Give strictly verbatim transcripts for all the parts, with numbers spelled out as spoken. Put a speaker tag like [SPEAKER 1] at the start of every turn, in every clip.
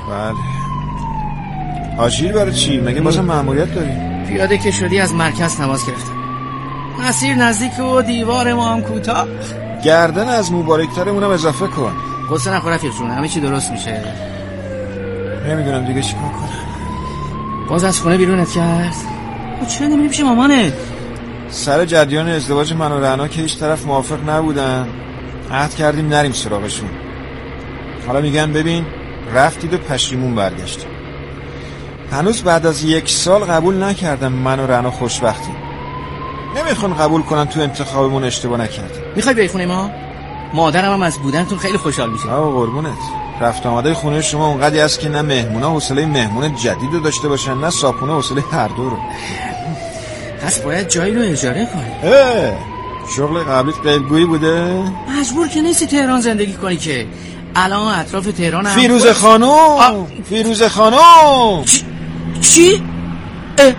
[SPEAKER 1] بله. آژیر برای چی؟ مگه بازم مأموریت داری؟
[SPEAKER 2] پیاده که شدی از مرکز تماس گرفتم. مسیر نزدیک و دیوار ما هم کوتاه.
[SPEAKER 1] گردن از مبارکترمونم اضافه کن.
[SPEAKER 2] قصه نخور رفیق جون، همه چی درست میشه.
[SPEAKER 1] نمیدونم دیگه چی کار کنم.
[SPEAKER 2] باز از خونه بیرونت کرد؟ او چرا نمیری پیش مامانت؟
[SPEAKER 1] سر جریان ازدواج من و رعنا که هیچ طرف موافق نبودن، عهد کردیم نریم سراغشون. حالا میگن ببین رفتید و پشیمون برگشتیم. هنوز بعد از یک سال قبول نکردم من و رعنا خوشبختیم. نمیخوان قبول کنن تو انتخابمون اشتباه نکردیم.
[SPEAKER 2] میخوای بیای خونه ما؟ مادرم هم از بودنتون خیلی خوشحال میشه.
[SPEAKER 1] آقا قربونت. رفت آمده خونه شما اونقدی است که نه مهمونا حوصله مهمون جدید رو داشته باشن، نه صاحبونه حوصله هر دو رو.
[SPEAKER 2] پس باید جایی رو اجاره کنی.
[SPEAKER 1] اه شغل قبلیت غیبگویی بوده؟
[SPEAKER 2] مجبور که نیستی تهران زندگی کنی که. الان اطراف تهران هم
[SPEAKER 1] فیروزه خانم آ... فیروزه خانم
[SPEAKER 2] چ... چی؟ اه.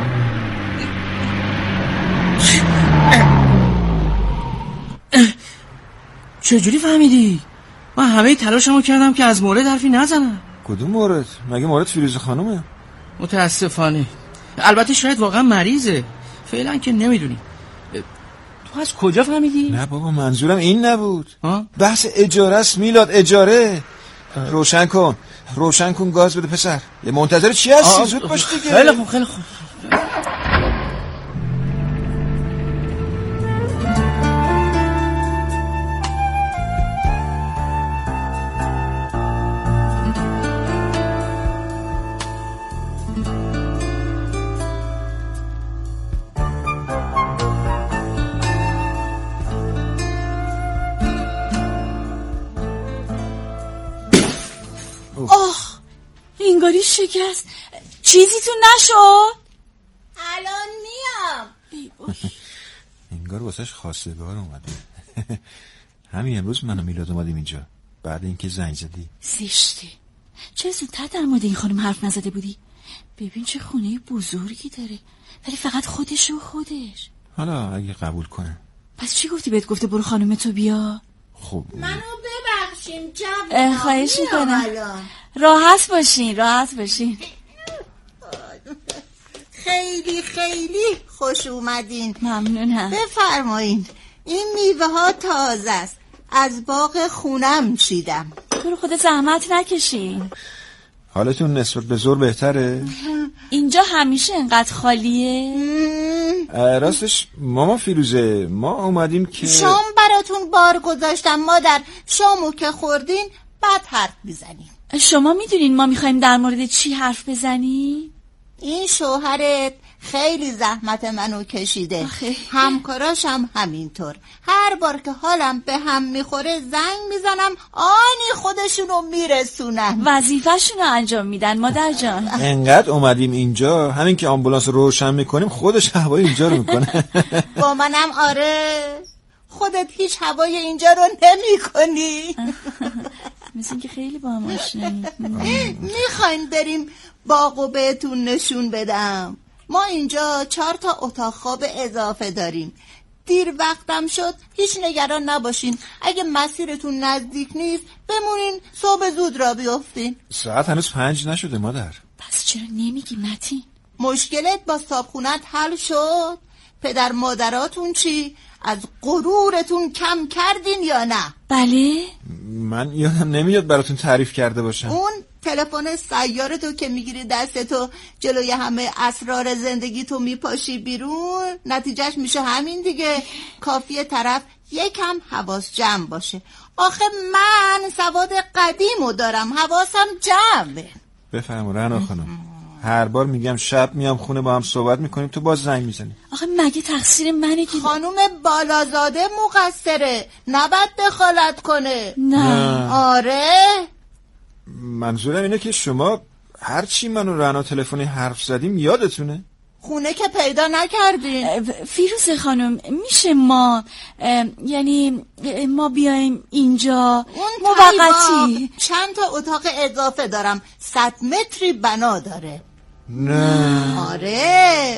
[SPEAKER 2] چجوری فهمیدی؟ من همه تلاشمو کردم که از مورد حرفی نزنم.
[SPEAKER 1] کدوم مورد؟ مگه مورد فیروزه خانومه؟
[SPEAKER 2] متاسفانه. البته شاید واقعا مریضه، فعلا که نمیدونی. تو از کجا فهمیدی؟
[SPEAKER 1] نه بابا منظورم این نبود.
[SPEAKER 2] ها؟
[SPEAKER 1] بحث اجاره است میلاد، اجاره. روشن کن روشن کن گاز بده پسر. یه منتظر چی هستی؟ زود باش دیگه.
[SPEAKER 2] خیلی خوب خیلی خوب.
[SPEAKER 3] آخ انگاری شکست. چیزی تو نشد؟
[SPEAKER 4] الان میام.
[SPEAKER 1] انگار واسهش خواستگار اومده. همین امروز من و میلاد اومدیم اینجا بعد اینکه زنگ زدی.
[SPEAKER 3] زشته. چرا زودتر در مورد این خانم حرف نزده بودی؟ ببین چه خونه بزرگی داره، ولی فقط خودش و خودش.
[SPEAKER 1] حالا اگه قبول کنه.
[SPEAKER 3] پس چی گفتی بهت گفته برو خانم تو بیا؟
[SPEAKER 1] خب
[SPEAKER 4] منو ببخشین جواب.
[SPEAKER 3] خواهش میکنم. راحت باشین راحت باشین.
[SPEAKER 4] خیلی خیلی خوش اومدین.
[SPEAKER 3] ممنونم.
[SPEAKER 4] بفرمایین. این میوه ها تازه است، از باغ خونم چیدم.
[SPEAKER 3] تو رو خود زحمت نکشین.
[SPEAKER 1] حالتون نسبت به زور بهتره؟
[SPEAKER 3] اینجا همیشه انقدر خالیه؟
[SPEAKER 1] راستش ماما فیروزه ما اومدیم که
[SPEAKER 4] شام براتون بار گذاشتم مادر. شامو که خوردین بعد حرف بزنیم.
[SPEAKER 3] شما میدونین ما میخوایم در مورد چی حرف بزنیم؟
[SPEAKER 4] این شوهرت خیلی زحمت منو کشیده.
[SPEAKER 3] آخه.
[SPEAKER 4] همکاراش هم همینطور. هر بار که حالم به هم میخوره زنگ میزنم آنی خودشونو میرسونن.
[SPEAKER 3] وظیفه‌شونو انجام میدن مادر جان.
[SPEAKER 1] انقدر اومدیم اینجا همین که آمبولانس روشن میکنیم خودش هوای اینجا رو میکنه.
[SPEAKER 4] با منم آره. خودت هیچ هوای اینجا رو نمی کنی.
[SPEAKER 3] مثل که خیلی با هم آشنایی.
[SPEAKER 4] میخواین بریم باغو بهتون نشون بدم؟ ما اینجا چهار تا اتاق خواب اضافه داریم. دیر وقتم شد هیچ نگران نباشین. اگه مسیرتون نزدیک نیست بمونین صبح زود را بیافتین.
[SPEAKER 1] ساعت هنوز پنج نشده مادر.
[SPEAKER 3] پس چرا نمیگی متین؟
[SPEAKER 4] مشکلت با صابخونت حل شد؟ پدر مادراتون چی؟ از غرورتون کم کردین یا نه؟
[SPEAKER 3] بله.
[SPEAKER 1] من یادم نمیاد براتون تعریف کرده باشم.
[SPEAKER 4] اون تلفن سیارتو که میگیری دستتو جلوی همه اسرار زندگی تو میپاشی بیرون، نتیجهش میشه همین دیگه. کافیه طرف یکم حواس جمع باشه. آخه من سواد قدیمو دارم، حواسم جمعه.
[SPEAKER 1] بفرما رعنا خانم. هر بار میگم شب میام خونه با هم صحبت میکنیم تو باز زنگ میزنی.
[SPEAKER 3] آخه مگه تقصیر منه که
[SPEAKER 4] خانوم بالازاده مقصره، نباید دخالت کنه.
[SPEAKER 3] نه.
[SPEAKER 4] آره
[SPEAKER 1] منظورم اینه که شما هرچی من و رعنا تلفنی حرف زدیم یادتونه؟
[SPEAKER 4] خونه که پیدا نکردین.
[SPEAKER 3] فیروزه خانم میشه ما یعنی ما بیایم اینجا موقتی؟
[SPEAKER 4] چند تا اتاق اضافه دارم، صد متری بنا داره.
[SPEAKER 1] نه.
[SPEAKER 4] آره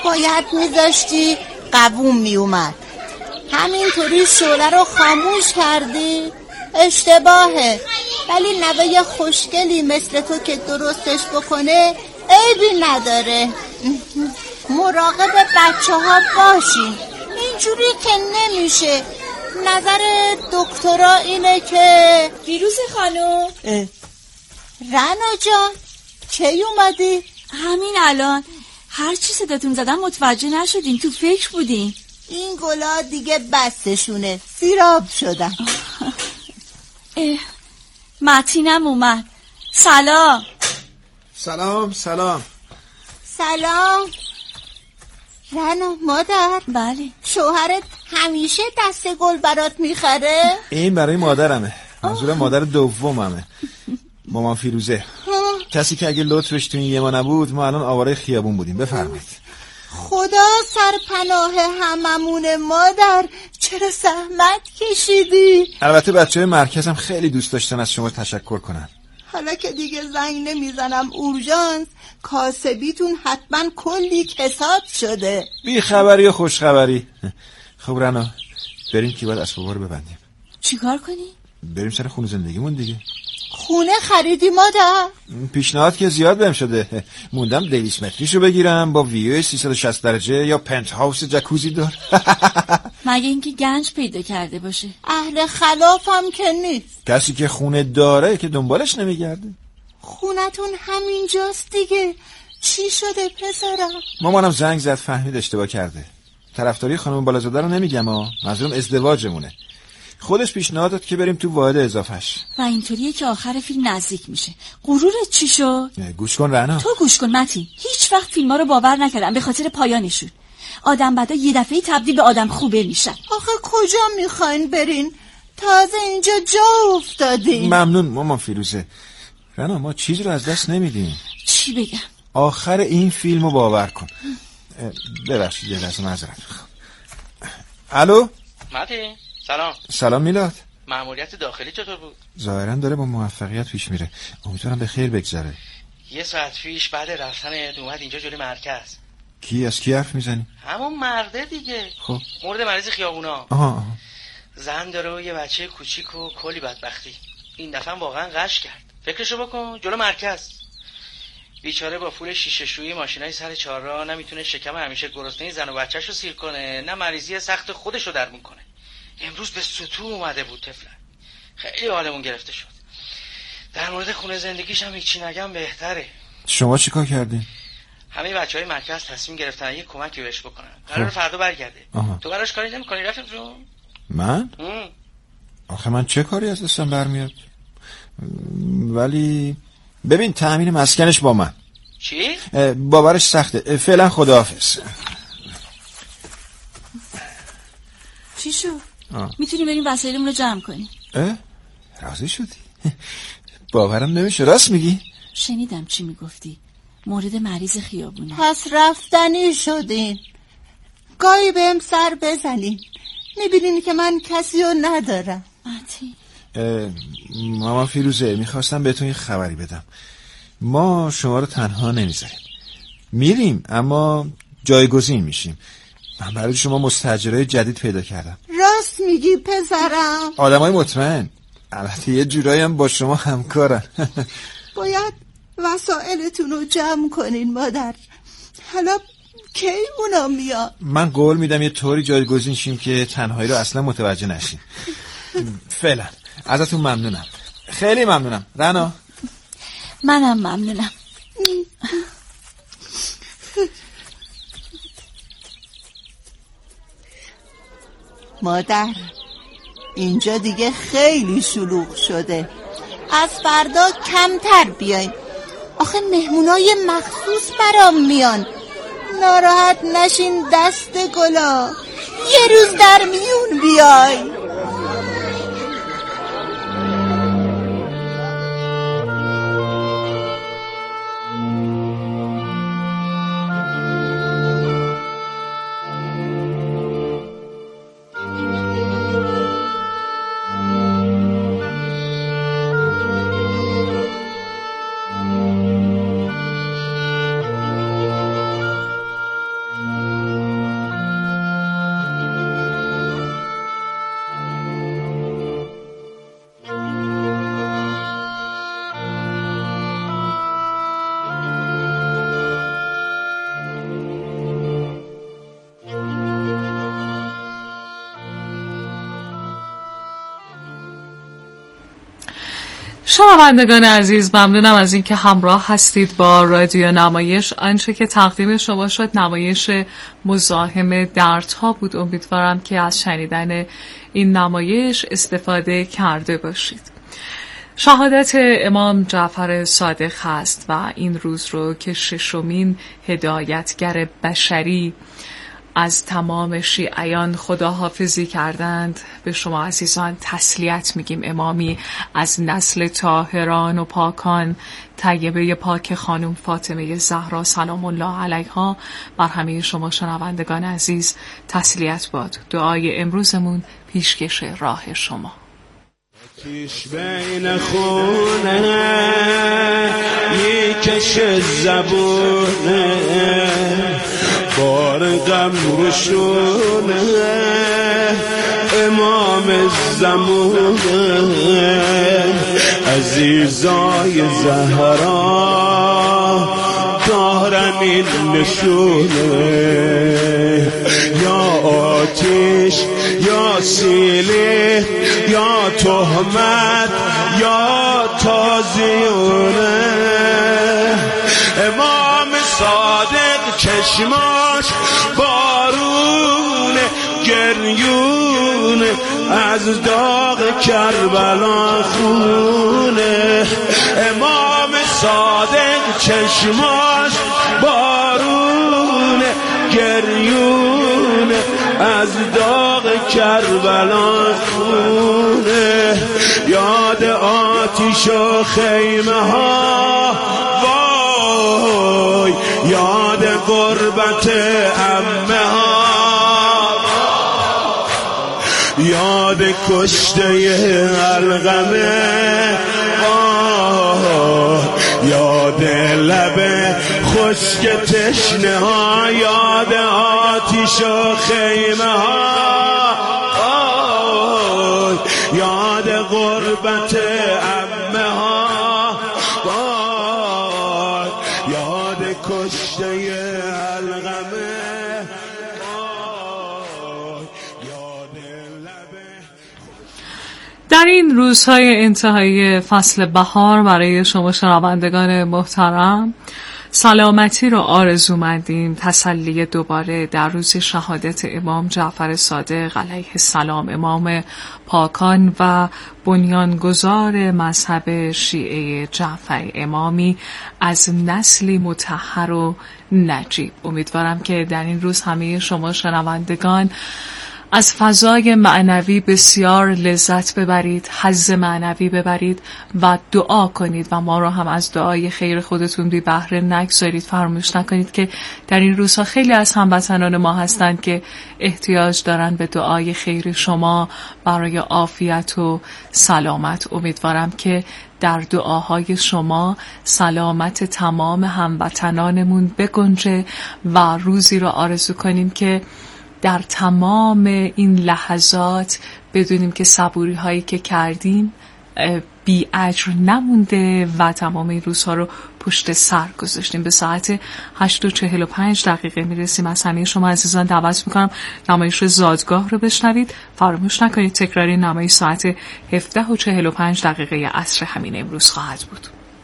[SPEAKER 4] باید میذاشتی قووم میومد. همینطوری شعله رو خاموش کردی؟ اشتباهه. ولی نوه خوشگلی مثل تو که درستش بکنه عیبی نداره. مراقب بچه ها باشین، اینجوری که نمیشه. نظر دکترا اینه که
[SPEAKER 3] ویروس خانم.
[SPEAKER 4] رنا جان کی اومدی؟
[SPEAKER 3] همین الان. هر چی صداتون زدم متوجه نشدین، تو فکر بودین.
[SPEAKER 4] این گلا دیگه بستشونه، سیراب شدن.
[SPEAKER 3] متینم اومد. سلام.
[SPEAKER 1] سلام سلام.
[SPEAKER 4] سلام. رنا مادر.
[SPEAKER 3] بله.
[SPEAKER 4] شوهرت همیشه دست گل برات میخره؟
[SPEAKER 1] این برای مادرمه، منظور مادر دوممه، مامان فیروزه. کسی که اگه لطفش تو این یه ما نبود ما الان آواره خیابون بودیم. بفرمایید.
[SPEAKER 4] خدا سرپناه هممون مادر، چرا زحمت کشیدی؟
[SPEAKER 1] البته بچه های مرکزم خیلی دوست داشتن از شما تشکر کنن.
[SPEAKER 4] حالا که دیگه زنگ نمیزنم اورژانس، کاسبیتون حتما کلی کساد شده.
[SPEAKER 1] بی خبری و خوش خبری. خب رنا بریم که باید اسبابا رو ببندیم.
[SPEAKER 3] چیکار کنی؟
[SPEAKER 1] بریم سر خونه زندگیمون دیگه.
[SPEAKER 4] خونه خریدی مادر؟
[SPEAKER 1] پیشنهاد که زیاد بهم شده. موندم دویست متریشو بگیرم با ویو سیصد و شصت درجه یا پنت هاوس جکوزی دار.
[SPEAKER 3] مگه اینکه گنج پیدا کرده باشه.
[SPEAKER 4] اهل خلافم که نیست.
[SPEAKER 1] کسی که خونه داره که دنبالش نمیگرده.
[SPEAKER 4] خونتون همینجاست دیگه، چی شده پسرم؟
[SPEAKER 1] مامانم زنگ زد فهمید اشتباه کرده. طرفداری خانم بالازاده رو نمیگم ها، منظورم ازدواجمونه. خودش پیشنهاد داد که بریم تو واحد اضافهش.
[SPEAKER 3] و اینطوریه که آخر فیلم نزدیک میشه. غرورت چی شد؟
[SPEAKER 1] گوش کن رنا.
[SPEAKER 3] تو گوش کن متین. هیچ وقت فیلم‌ها رو باور نکردم به خاطر پایانشون. آدم بعدا یه دفعه تبدیل به آدم خوبه میشن.
[SPEAKER 4] آخه کجا میخواین برین؟ تازه اینجا جا افتادین.
[SPEAKER 1] ممنون مامان فیروزه. رنا ما چیزی رو از دست نمیدیم.
[SPEAKER 3] چی بگم؟
[SPEAKER 1] آخر این فیلمو باور کن. ببخشید یه لحظه معذرت میخوام. الو
[SPEAKER 2] متین سلام.
[SPEAKER 1] سلام میلاد.
[SPEAKER 2] مأموریت داخلی چطور بود؟
[SPEAKER 1] ظاهرا داره با موفقیت پیش میره. امیدوارم به خیر بگذره.
[SPEAKER 2] یه ساعت پیش بعد رفتنت اومد اینجا جلوی مرکز.
[SPEAKER 1] کی از کی حرف میزنی؟
[SPEAKER 2] همون مرده دیگه.
[SPEAKER 1] خب
[SPEAKER 2] مورد مریض خیابونا.
[SPEAKER 1] آها آها.
[SPEAKER 2] زن داره و یه بچه کوچیک و کلی بدبختی. این دفعه واقعا غش کرد. فکرشو بکن جلو مرکز. بیچاره با پول شیشه شویی ماشینای سر چهارراه نمیتونه شکم همیشه گرسنه زن و بچه‌شو سیر کنه، نه مریضی سخت خودشو درمون کنه. امروز به سطوح اومده بود طفلن. خیلی حالمون گرفته شد. در مورد خونه زندگیش هم هیچی نگم بهتره.
[SPEAKER 1] شما چیکار کردین؟
[SPEAKER 2] همه بچهای مرکز تصمیم گرفتن یه کمکی بهش بکنن. قرار فردا برگرده. آها. تو براش کاری نمی‌کنی رفیق جون؟
[SPEAKER 1] من؟ ام. آخه من چه کاری از دستم برمیاد؟ ولی ببین تأمین مسکنش با من.
[SPEAKER 2] چی؟
[SPEAKER 1] باورش سخته. فعلا خداحافظ.
[SPEAKER 3] چی شو؟ میتونی بریم وسایلمون رو جمع کنی.
[SPEAKER 1] اه؟ راضی شدی؟ باورم نمیشه. راست میگی؟
[SPEAKER 3] شنیدم چی میگفتی. مورد مریض خیابونه.
[SPEAKER 4] پس رفتنی شدین. گاهی بهم سر بزنین. میبینین که من کسی رو ندارم.
[SPEAKER 3] متی
[SPEAKER 1] ماما فیروزه میخواستم بهتون یه خبری بدم. ما شما رو تنها نمیذاریم. میریم اما جایگزین میشیم. من برای شما مستاجرای جدید پیدا کردم.
[SPEAKER 4] راست میگی پسرم؟
[SPEAKER 1] آدمای مطمئن. البته یه جورایی هم با شما همکارن.
[SPEAKER 4] باید وسایلتون رو جمع کنین مادر. حالا کی اونا میاد؟
[SPEAKER 1] من قول میدم یه طوری جایگزین شیم که تنهایی رو اصلا متوجه نشین. فعلا ازتون ممنونم. خیلی ممنونم. رنا
[SPEAKER 3] منم ممنونم.
[SPEAKER 4] مادر اینجا دیگه خیلی شلوغ شده. از فردا کمتر بیاین. آخه مهمونای مخصوص برام میان. ناراحت نشین دست گلا. یه روز در میون بیای.
[SPEAKER 5] شنوندگان عزیز، ممنونم از اینکه همراه هستید با رادیو نمایش. آنچه که تقدیم شما شد نمایش مزاحم دردها بود. امیدوارم که از شنیدن این نمایش استفاده کرده باشید. شهادت امام جعفر صادق هست و این روز رو که ششمین هدایتگر بشری از تمام شیعیان خداحافظی کردند، به شما عزیزان تسلیت میگیم. امامی از نسل طاهران و پاکان، طیبه پاک خانم فاطمه زهرا سلام الله علیها، بر همه شما شنوندگان عزیز تسلیت باد. دعای امروزمون پیشکش راه شما.
[SPEAKER 6] کش بین خونه میکش زبونه، بار غم روشونه، امام زمونه، عزیزای زهرا دارن این نشونه. یا آتش یا سیلی یا تهمت یا تازیونه، امام صادق چشماش بارون گریون، از داغ کربلا خونه. امام صادق چشماش بارون گریون، از داغ کربلا خونه. یاد آتش و خیمه ها وای، یاد غربت عمه ها، یاد کشته علقمه، یاد لب خشک تشنه ها، یاد آتش و خیمه ها، یاد غربت عمه ها، یاد کشته علقمه، یاد لب.
[SPEAKER 5] در این روزهای انتهایی فصل بهار برای شما شنوندگان محترم سلامتی رو آرزو مندیم. تسلی دوباره در روز شهادت امام جعفر صادق علیه السلام، امام پاکان و بنیانگذار مذهب شیعه جعفری، امامی از نسلی مطهر و نجیب. امیدوارم که در این روز همه شما شنوندگان از فضای معنوی بسیار لذت ببرید، حظ معنوی ببرید و دعا کنید و ما را هم از دعای خیر خودتون بی بهره نگذارید. فراموش نکنید که در این روزها خیلی از هموطنان ما هستند که احتیاج دارند به دعای خیر شما برای عافیت و سلامت. امیدوارم که در دعاهای شما سلامت تمام هموطنانمون بگنجه و روزی را آرزو کنیم که در تمام این لحظات بدونیم که صبوری هایی که کردیم بی اجر نمونده و تمام این روزها رو پشت سر گذاشتیم. به ساعت هشت و چهل و پنج دقیقه میرسیم. از همه شما عزیزان دعوت میکنم نمایش زادگاه رو بشنوید. فراموش نکنید تکراری نمایش ساعت هفده و چهل و پنج دقیقه عصر همین امروز خواهد بود.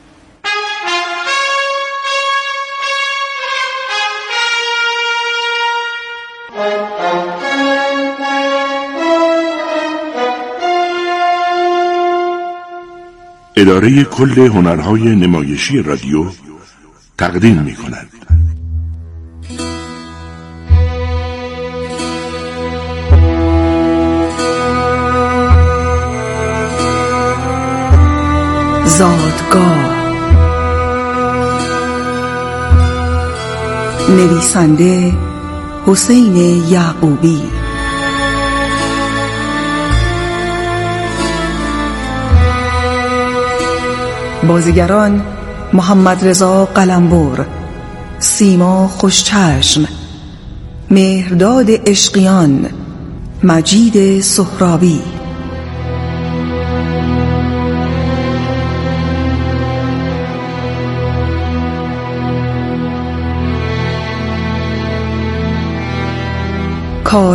[SPEAKER 7] اداره کل هنرهای نمایشی رادیو تقدیم می کند.
[SPEAKER 8] زادگاه، نویسنده حسین یعقوبی، بازیگران محمد رضا قلمبر، سیما خوشچشم، مهرداد عشقیان، مجید سهرابی.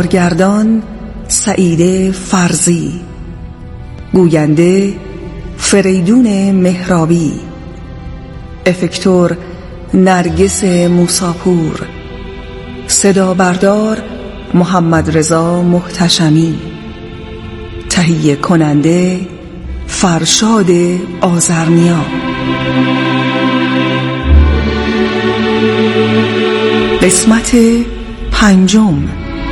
[SPEAKER 8] کارگردان سعید فرزی، گوینده فریدون مهرابی، افکتور نرگس موساپور، صدا بردار محمد رضا محتشمی، تهیه کننده فرشاد آذرنیا. قسمت پنجم.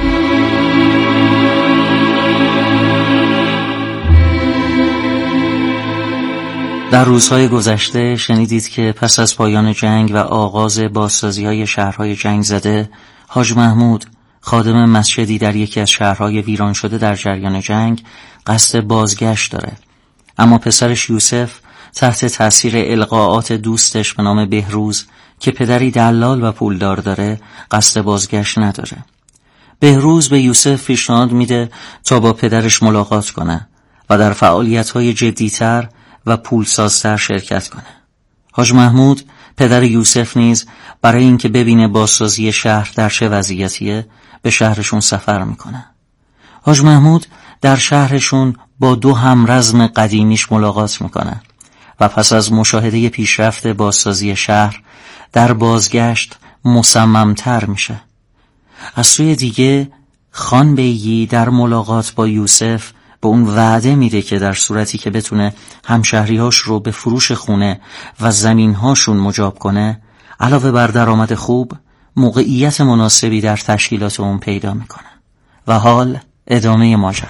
[SPEAKER 9] در روزهای گذشته شنیدید که پس از پایان جنگ و آغاز بازسازی‌های شهرهای جنگ زده، حاج محمود خادم مسجدی در یکی از شهرهای ویران شده در جریان جنگ قصد بازگشت داره، اما پسرش یوسف تحت تاثیر القاءات دوستش به نام بهروز که پدری دلال و پولدار داره قصد بازگشت نداره. بهروز به یوسف پیشنهاد میده تا با پدرش ملاقات کنه و در فعالیت‌های جدی‌تر و پولسازتر شرکت کنه. حاج محمود پدر یوسف نیز برای اینکه ببینه بازسازی شهر در چه وضعیتیه به شهرشون سفر میکنه. حاج محمود در شهرشون با دو همرزم قدیمیش ملاقات میکنه و پس از مشاهده پیشرفت بازسازی شهر در بازگشت مصممتر میشه. از سوی دیگه خان بیگی در ملاقات با یوسف به اون وعده میده که در صورتی که بتونه همشهریاش رو به فروش خونه و زمینهاشون مجاب کنه، علاوه بر درآمد خوب موقعیت مناسبی در تشکیلات اون پیدا میکنه. و حال ادامه ماجرا.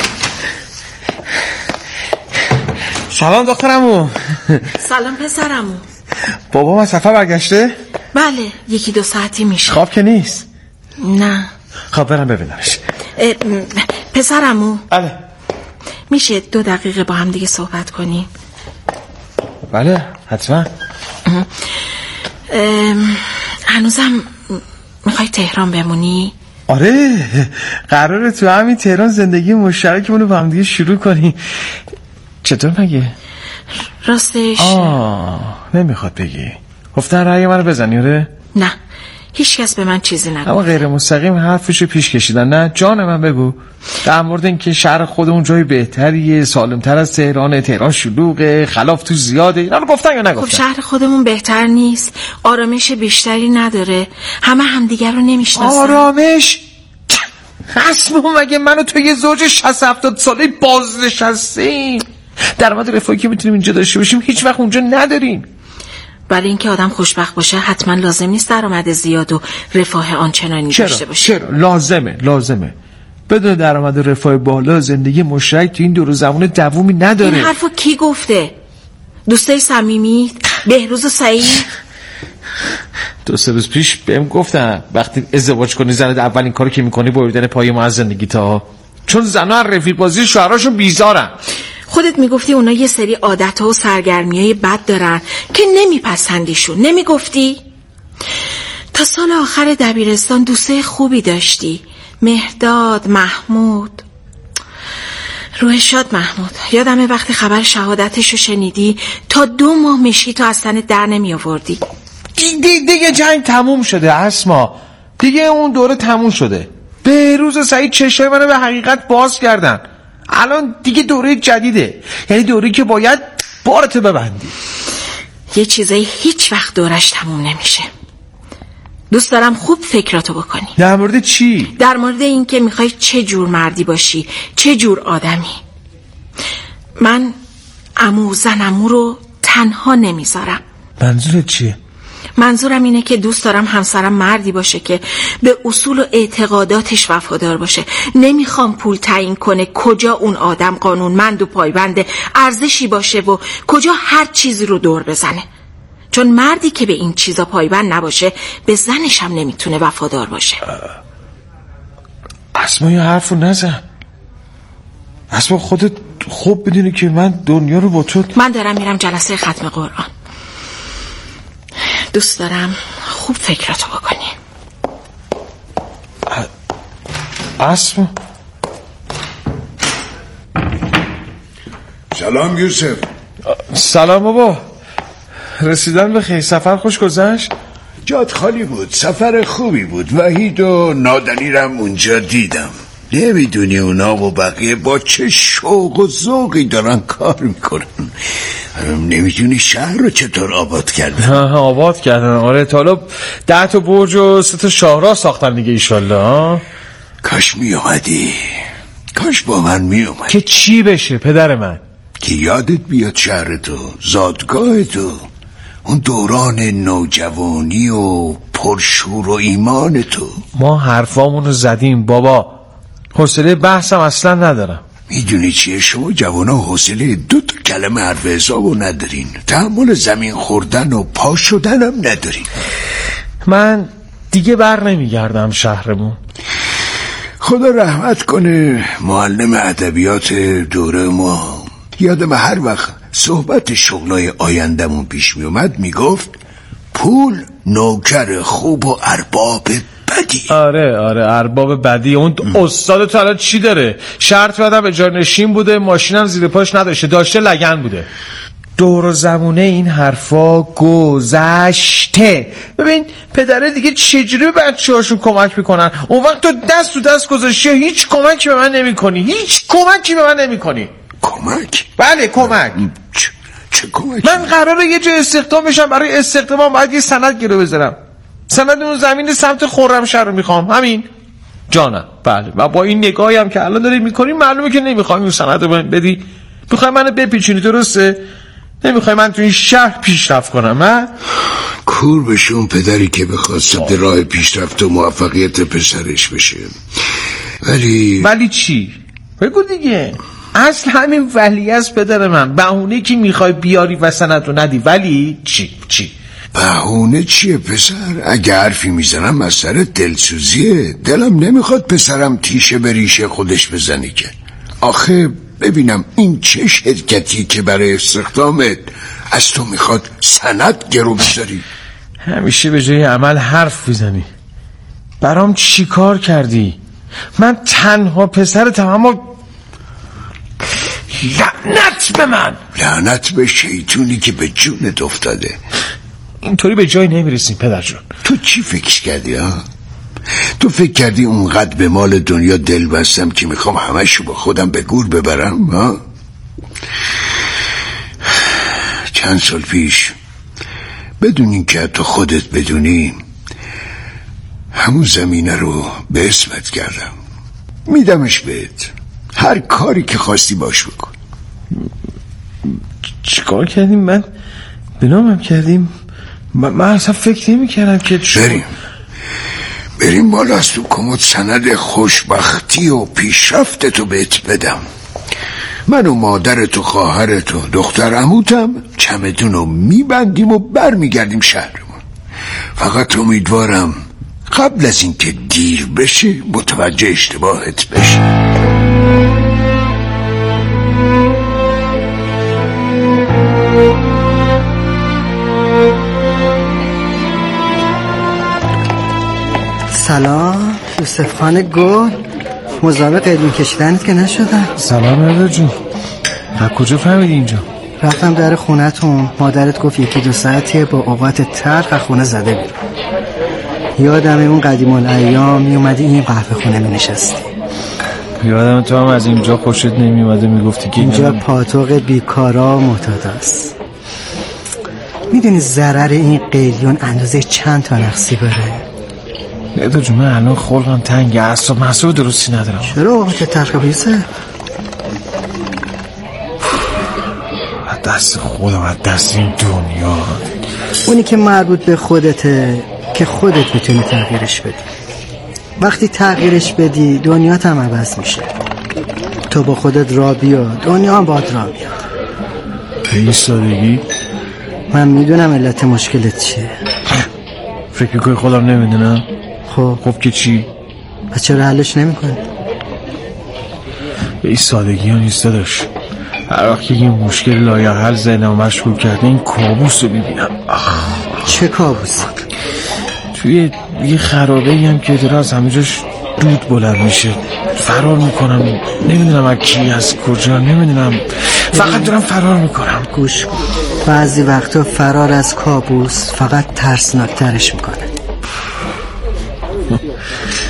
[SPEAKER 1] سلام دخترمو.
[SPEAKER 3] سلام پسرمو.
[SPEAKER 1] بابا از سفر برگشته؟
[SPEAKER 3] بله یکی دو ساعتی میشه.
[SPEAKER 1] خواب که نیست؟
[SPEAKER 3] نه.
[SPEAKER 1] خب برم ببینمش.
[SPEAKER 3] پسرمو.
[SPEAKER 1] بله.
[SPEAKER 3] میشه دو دقیقه با هم دیگه صحبت کنیم؟
[SPEAKER 1] بله حتما.
[SPEAKER 3] هنوزم میخوای تهران بمونی؟
[SPEAKER 1] آره قراره تو همین تهران زندگی مشترکمون رو با هم دیگه شروع کنیم. چطور مگه؟
[SPEAKER 3] راستش
[SPEAKER 1] آه نمیخواد بگی. گفتن رأی منو بزنی آره؟
[SPEAKER 3] نه هیچ کس به من چیزی نگفت.
[SPEAKER 1] اما غیر مستقیم حرفشو پیش کشیدن. نه جان من بگو در مورد اینکه شهر خودمون جای بهتریه، سالمتر از تهران، تهران شلوغه، خلاف تو زیاده، اینا رو گفتن یا نگفتن؟
[SPEAKER 3] خب شهر خودمون بهتر نیست، آرامش بیشتری نداره، همه همدیگر رو نمیشناسن.
[SPEAKER 1] آرامش؟ اسمو مگه منو تو یه زوج شصت هفتاد ساله بازنشستیم؟ درآمد رفاهی که میتونیم اینجا داشته باشیم هیچ وقت اونجا نداریم.
[SPEAKER 3] برای اینکه آدم خوشبخت باشه حتما لازم نیست درآمد زیاد و رفاه آنچنانی داشته باشه.
[SPEAKER 1] چرا؟ لازمه لازمه. بدون درآمد رفاه بالا زندگی مشترک تو این دور زمان دوامی نداره.
[SPEAKER 3] این حرفو کی گفته؟ دوستای صمیمی؟ بهروز و سعید؟
[SPEAKER 1] دو سه روز پیش بهم گفتن وقتی ازدواج کنی زنت اولین کاری که میکنی بریدن پای ما از زندگی تا، چون زنها رفیق بازی شوهراشون بیزارن.
[SPEAKER 3] خودت میگفتی اونا یه سری عادت‌ها و سرگرمی‌های بد دارن که نمیپسندیشون، نمیگفتی؟ تا سال آخر دبیرستان دوستای خوبی داشتی، مهرداد، محمود. روح شاد محمود. یادمه وقتی خبر شهادتشو شنیدی تا دو ماه مشکی تو از تنت در نمی آوردی.
[SPEAKER 1] دی دیگه جنگ تموم شده اسما، دیگه اون دوره تموم شده. بهروز و سعید چشای منو به حقیقت باز کردن. الان دیگه دوره جدیده، یعنی دوره که باید بارتو ببندی.
[SPEAKER 3] یه چیزایی هیچ وقت دورش تموم نمیشه. دوست دارم خوب فکراتو بکنی.
[SPEAKER 1] در مورد چی؟
[SPEAKER 3] در مورد این که میخوای چه جور مردی باشی، چه جور آدمی. من عمو زن عمو رو تنها نمیذارم.
[SPEAKER 1] منظورت چیه؟
[SPEAKER 3] منظورم اینه که دوست دارم همسرم مردی باشه که به اصول و اعتقاداتش وفادار باشه. نمیخوام پول تعیین کنه کجا اون آدم قانونمند و پایبند ارزشی باشه و کجا هر چیزی رو دور بزنه. چون مردی که به این چیزا پایبند نباشه به زنش هم نمیتونه وفادار باشه.
[SPEAKER 1] اسما یه حرفو نزن. اسما خودت خوب بدونی که من دنیا رو با تو.
[SPEAKER 3] من دارم میرم جلسه ختم قرآن. دوست دارم خوب فکراتو بکنی.
[SPEAKER 1] اسما
[SPEAKER 7] سلام یوسف.
[SPEAKER 1] سلام بابا. رسیدن به خیر، سفر خوش گذشت؟
[SPEAKER 7] جات خالی بود، سفر خوبی بود. وحید و نادنیرم اونجا دیدم.
[SPEAKER 10] نمیدونی اونا و بقیه با چه شوق و ذوقی دارن کار میکنن. نمیدونی شهر رو چطور آباد کردن؟
[SPEAKER 11] آباد کردن آره. تا حالا ده تا برج و سه تا شاهراه ساختن دیگه ایشالله.
[SPEAKER 10] کاش میومدی، کاش با من میومدی.
[SPEAKER 11] که چی بشه پدر من؟
[SPEAKER 10] که یادت بیاد شهر تو، زادگاه تو، اون دوران نوجوانی و پرشور و ایمان تو.
[SPEAKER 11] ما حرفامونو زدیم بابا، حوصله بحثم اصلا ندارم.
[SPEAKER 10] میدونی چیه؟ شما جوانا حوصله دو تا کلمه حرف حسابو ندارین، تحمل زمین خوردن و پا شدنم ندارین.
[SPEAKER 11] من دیگه بر نمیگردم شهرمون.
[SPEAKER 10] خدا رحمت کنه معلم ادبیات دوره ما، یادم هر وقت صحبت شغلای آیندمون پیش می اومد میگفت پول نوکر خوب و ارباب بدی.
[SPEAKER 11] آره آره ارباب بدی. اون استاد تو الان چی داره؟ شرط بدم اجاره‌نشین بوده، ماشینم زیر پاش نداشته، داشته لگن بوده. دور و زمونه این حرفا گذشته. ببین پدره دیگه چجوری به بچه هاشون کمک میکنن؟ اون وقت تو دست تو دست گذاشتی هیچ کمکی به من نمی کنی. هیچ کمکی به من نمی کنی.
[SPEAKER 10] کمک؟
[SPEAKER 11] بله کمک.
[SPEAKER 10] چه, چه کمک؟
[SPEAKER 11] من قراره یه جای استخدام بشم، برای استخدامم باید یه سند گیره بذارم. سند اون زمین سمت خرمشهر رو میخوام. همین جانم. بله و با این نگاهی هم که الان داری میکنی معلومه که نمیخوای اون سند رو بدی. میخوای منو بپیچونی، درسته؟ نمیخوای من تو این شهر پیشرفت کنم ها؟
[SPEAKER 10] کور بشه اون پدری که بخواد صد راه پیشرفت و موفقیت پسرش بشه. ولی
[SPEAKER 11] ولی چی؟ بگو دیگه. اصل همین ولی از پدر من. بهونه که میخوای بیاری و سند رو ندی. ولی چی؟ چی؟
[SPEAKER 10] بهونه چیه پسر؟ اگه حرفی میزنم از سر دلسوزیه. دلم نمیخواد پسرم تیشه به ریشه خودش بزنی که. آخه ببینم این چه شرکتی که برای استخدامت از تو میخواد سند گرو بذاری؟
[SPEAKER 11] همیشه به جای عمل حرف میزنی. برام چی کار کردی؟ من تنها پسرتم اما لعنت به من.
[SPEAKER 10] لعنت به شیطونی که به جونت افتاده.
[SPEAKER 11] اینطوری به جای نمیرسیم پدر جون.
[SPEAKER 10] تو چی فکر کردی ها؟ تو فکر کردی اونقدر به مال دنیا دل بستم که میخوام همشو با خودم به گور ببرم ها؟ چند سال پیش بدون این که تو خودت بدونی همون زمینه رو به اسمت کردم. میدمش بهت، هر کاری که خواستی باش بکن.
[SPEAKER 11] چیکار کردیم؟ من به نامم کردیم. من, من اصلا فکر نمی کردم که
[SPEAKER 10] بریم بریم بالا از تو کمد سند خوشبختی و پیشرفتتو بهت بدم. من و مادرت و خواهرت و دختر عموتم چمدونو میبندیم و بر میگردیم شهرمون. فقط امیدوارم قبل از این که دیر بشه متوجه اشتباهت بشه.
[SPEAKER 12] سلام یوسف خان گل، مزاحم قیدون کشیدنت که نشدم.
[SPEAKER 11] سلام مرداد جون، از کجا فهمیدی اینجا؟
[SPEAKER 12] رفتم در خونتون، مادرت گفت یکی دو ساعتیه با اوقات تلخ خونه زده بیرون. یادم اون قدیم الایام می اومدی این قهوه خونه می نشستی.
[SPEAKER 11] یادم تو هم از اینجا خوشت نمی اومده میگفتی که
[SPEAKER 12] اینجا پاتوق بیکارا و معتاداست. میدونی ضرر این قلیون اندازه چند تا نقصی بره؟
[SPEAKER 11] مرداد جون من الان خلقم تنگه، اعصاب محصاب درستی ندارم.
[SPEAKER 12] چرا اوقات تلخ بیسه؟
[SPEAKER 11] دست خودم، از دست این دنیا.
[SPEAKER 12] اونی که مربوط به خودته که خودت میتونی تغییرش بدی. وقتی تغییرش بدی دنیات هم عوض میشه. تو با خودت را بیا، دنیا هم باید را بیا.
[SPEAKER 11] به این سادگی؟
[SPEAKER 12] من میدونم علت مشکلت چیه.
[SPEAKER 11] فکر میکنی خودم نمیدونم؟
[SPEAKER 12] خب
[SPEAKER 11] خب که چی؟
[SPEAKER 12] پس چرا حلش نمیکنی؟
[SPEAKER 11] به این سادگی ها نیست داداش. هر وقت که این مشکل لایحل ذهنم مشغول کرده این کابوس رو ببینم.
[SPEAKER 12] چه کابوس؟
[SPEAKER 11] توی یه خرابه هم که داره از همه جاش دود بلند میشه، فرار میکنم، نمیدونم از کی از کجا، نمیدونم، فقط دارم فرار میکنم.
[SPEAKER 12] گوش کن، بعضی وقتا فرار از کابوس فقط ترسناکترش میکنه.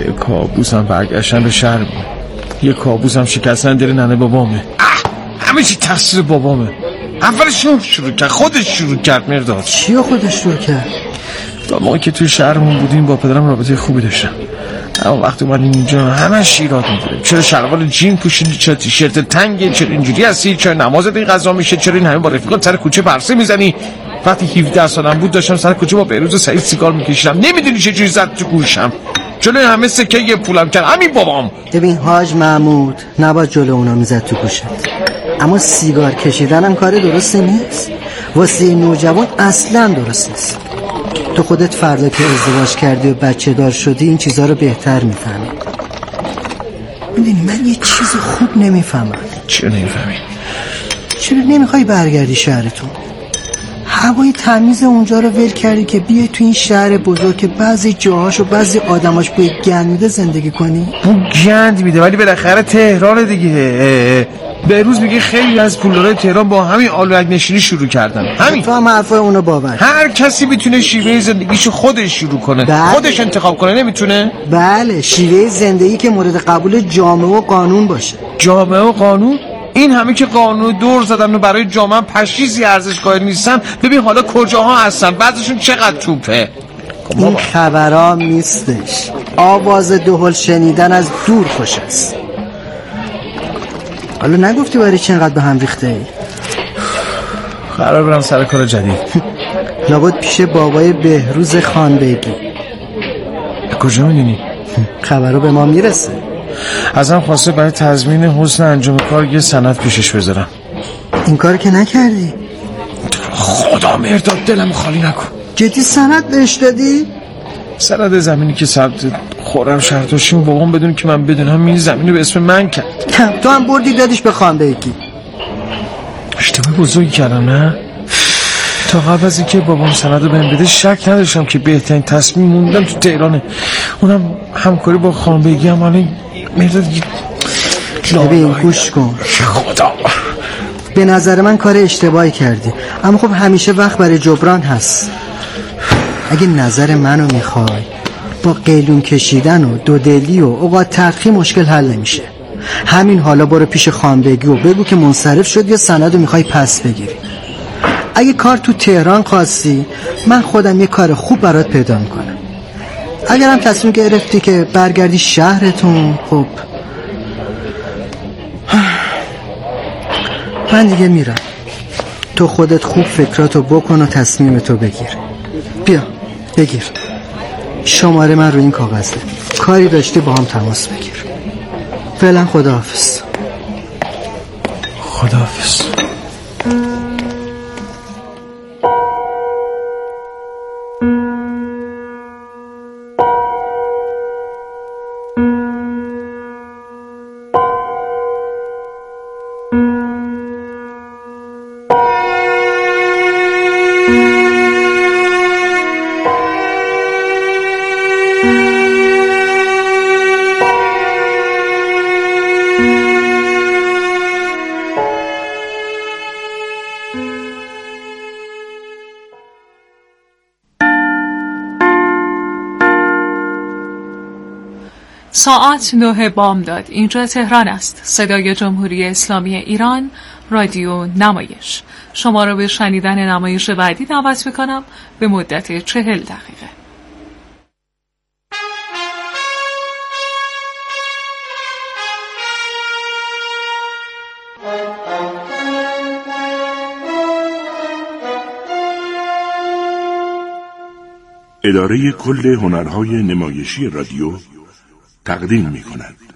[SPEAKER 11] یه کابوسم برگشتن به شهر بود، یه کابوسم شکستن دل ننه بابامه. همه چی تقصیر بابامه. اولش شروع کرد، خودش شروع کرد. مرداد
[SPEAKER 12] چیو خودش شروع کرد؟
[SPEAKER 11] تا موقعی که توی شهرمون بودیم با پدرم رابطه خوبی داشتم، اما وقتی اومدیم اینجا همش ایراد میگیره. چرا شلوار جین پوشیدی، چرا تیشرت تنگه، چرا اینجوری هستی، چرا نمازت این قضا میشه، چرا این همه با رفیقات سر کوچه پرسه میزنی. وقتی هفده سالم بود داشتم سر کوچه با بهروز سعید سیگار میکشیدم، نمیدونی چه جوری زد تو گوشم. جلوی همه سکه یه پولم کرد همین بابام.
[SPEAKER 12] ببین حاج محمود، نباید جلو اونا میزد تو گوشت، اما سیگار کشیدن هم کار درستی نیست. واسه نوجوان اصلا درست نیست. تو خودت فردا که ازدواج کردی و بچه دار شدی این چیزها رو بهتر میفهمی. میدونی من یه چیز خوب نمیفهمم.
[SPEAKER 11] چرا نمیفهمی؟
[SPEAKER 12] چرا نمیخوای برگردی شهرتون؟ هوای تمیز اونجا رو ول کردی که بیای تو این شهر بزرگ که بعضی جاهاش و بعضی آدماش بوی گند میده زندگی کنی؟
[SPEAKER 11] بو گند میده ولی بالاخره تهران دیگه. بهروز میگه خیلی از پولدارای تهران با همین آلوک نشینی شروع کردن. همین
[SPEAKER 12] تو هم حرفای اونو باور.
[SPEAKER 11] هر کسی میتونه شیوه زندگیشو خودش شروع کنه.
[SPEAKER 12] بله.
[SPEAKER 11] خودش انتخاب کنه، نمیتونه؟
[SPEAKER 12] بله، شیوه زندگی که مورد قبول جامعه و قانون باشه.
[SPEAKER 11] جامعه و قانون؟ این همه که قانون دور زدن و برای جامعه پشیزی ارزش قائل نیستن، ببین حالا کجاها هستن، بعضشون چقدر توپه.
[SPEAKER 12] این خبرها نیستش. آواز دهل شنیدن از دور خوش است. حالا نگفتی برای چه اینقدر به هم ریخته ای؟
[SPEAKER 11] قرار برم سر کار جدید.
[SPEAKER 12] لابد پیش بابای بهروز خان بگی.
[SPEAKER 11] کجا میدونی؟
[SPEAKER 12] خبرها به ما میرسه.
[SPEAKER 11] ازم خواسته برای تضمین حسن انجام کار یه سند پیشش بذارم.
[SPEAKER 12] این کار که نکردی؟
[SPEAKER 11] خدا مرداد دلم خالی نکن.
[SPEAKER 12] جدی سند بهش دادی؟
[SPEAKER 11] سند زمینی که ثبت خورم شرطاشیم بابام بدون که من بدونم این زمینو به اسم من کرد.
[SPEAKER 12] تو هم بردی دادیش به خان بگی.
[SPEAKER 11] اشتباه بزرگی کردم نه؟ تا قبل از اینکه بابام سندو بهم بده شک نداشتم که بهترین تصمیم موندم تو تهرانه. اونم همکاری با خان بگی هم الان مرداد.
[SPEAKER 12] ببین گوش کن،
[SPEAKER 11] خدا
[SPEAKER 12] به نظر من کار اشتباهی کردی، اما خب همیشه وقت برای جبران هست. اگه نظر منو میخوای، با قیلون کشیدن و دودلی و اوقات تلخی مشکل حل نمیشه. همین حالا برو پیش خانبگی و بگو که منصرف شد یا سندو میخوای پس بگیری. اگه کار تو تهران خواستی، من خودم یه کار خوب برات پیدا میکنم. اگرم تصمیم گرفتی که برگردی شهرتون، خب من دیگه میرم. تو خودت خوب فکراتو بکن و تصمیمتو بگیر. بیا بگیر، شماره من رو این کاغذه. کاری داشتی با هم تماس بگیر. فعلا خداحافظ.
[SPEAKER 11] خداحافظ.
[SPEAKER 5] ساعت نه بامداد. اینجا تهران است. صدای جمهوری اسلامی ایران، رادیو نمایش. شما را به شنیدن نمایش بعدی دعوت میکنم به مدت چهل دقیقه.
[SPEAKER 7] اداره کل هنرهای نمایشی رادیو تقدیم می کند.